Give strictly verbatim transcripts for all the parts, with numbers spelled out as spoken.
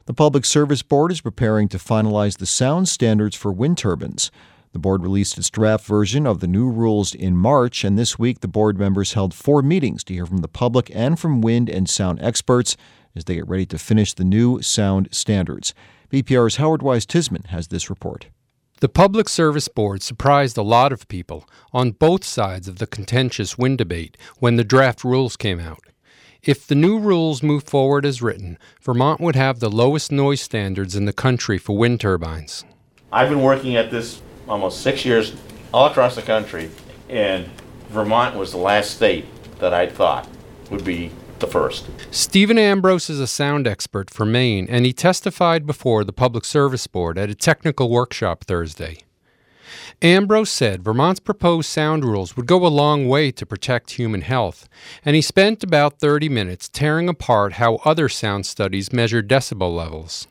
The Public Service Board is preparing to finalize the sound standards for wind turbines. The board released its draft version of the new rules in March, and this week the board members held four meetings to hear from the public and from wind and sound experts as they get ready to finish the new sound standards. B P R's Howard Wise-Tisman has this report. The Public Service Board surprised a lot of people on both sides of the contentious wind debate when the draft rules came out. If the new rules move forward as written, Vermont would have the lowest noise standards in the country for wind turbines. I've been working at this almost six years all across the country, and Vermont was the last state that I thought would be the first. Stephen Ambrose is a sound expert for Maine, and he testified before the Public Service Board at a technical workshop Thursday. Ambrose said Vermont's proposed sound rules would go a long way to protect human health, and he spent about thirty minutes tearing apart how other sound studies measure decibel levels.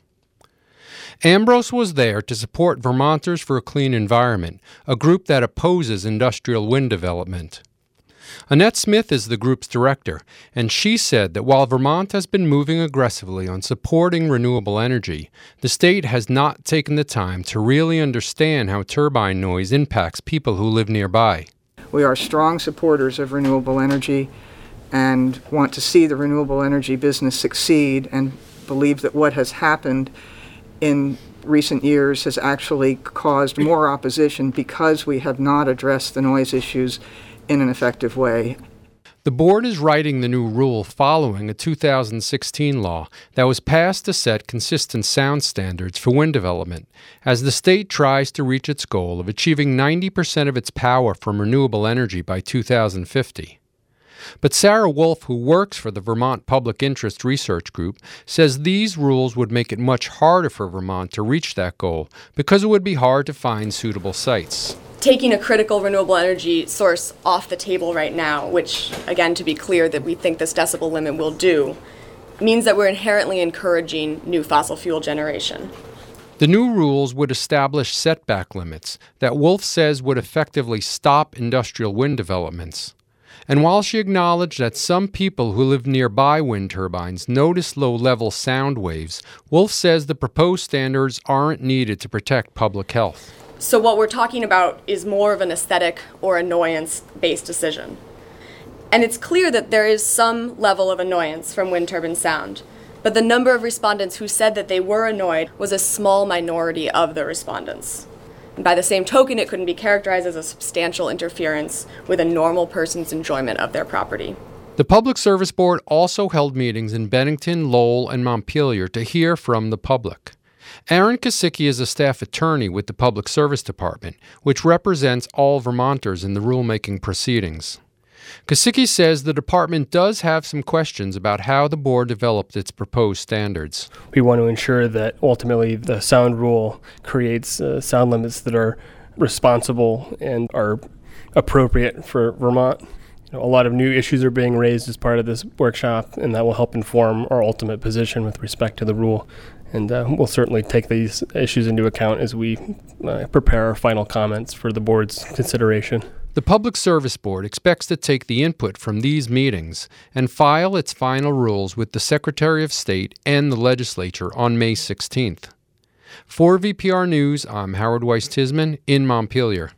Ambrose was there to support Vermonters for a Clean Environment, a group that opposes industrial wind development. Annette Smith is the group's director, and she said that while Vermont has been moving aggressively on supporting renewable energy, the state has not taken the time to really understand how turbine noise impacts people who live nearby. We are strong supporters of renewable energy and want to see the renewable energy business succeed, and believe that what has happened in recent years has actually caused more opposition because we have not addressed the noise issues in an effective way. The board is writing the new rule following a two thousand sixteen law that was passed to set consistent sound standards for wind development, as the state tries to reach its goal of achieving ninety percent of its power from renewable energy by two thousand fifty. But Sarah Wolf, who works for the Vermont Public Interest Research Group, says these rules would make it much harder for Vermont to reach that goal because it would be hard to find suitable sites. Taking a critical renewable energy source off the table right now, which, again, to be clear, that we think this decibel limit will do, means that we're inherently encouraging new fossil fuel generation. The new rules would establish setback limits that Wolf says would effectively stop industrial wind developments. And while she acknowledged that some people who live nearby wind turbines notice low-level sound waves, Wolf says the proposed standards aren't needed to protect public health. So what we're talking about is more of an aesthetic or annoyance-based decision. And it's clear that there is some level of annoyance from wind turbine sound, but the number of respondents who said that they were annoyed was a small minority of the respondents. And by the same token, it couldn't be characterized as a substantial interference with a normal person's enjoyment of their property. The Public Service Board also held meetings in Bennington, Lowell, and Montpelier to hear from the public. Aaron Kosicki is a staff attorney with the Public Service Department, which represents all Vermonters in the rulemaking proceedings. Kosicki says the department does have some questions about how the board developed its proposed standards. We want to ensure that ultimately the sound rule creates uh, sound limits that are responsible and are appropriate for Vermont. You know, a lot of new issues are being raised as part of this workshop, and that will help inform our ultimate position with respect to the rule. And uh, we'll certainly take these issues into account as we uh, prepare our final comments for the board's consideration. The Public Service Board expects to take the input from these meetings and file its final rules with the Secretary of State and the legislature on May sixteenth. For V P R News, I'm Howard Wise-Tisman in Montpelier.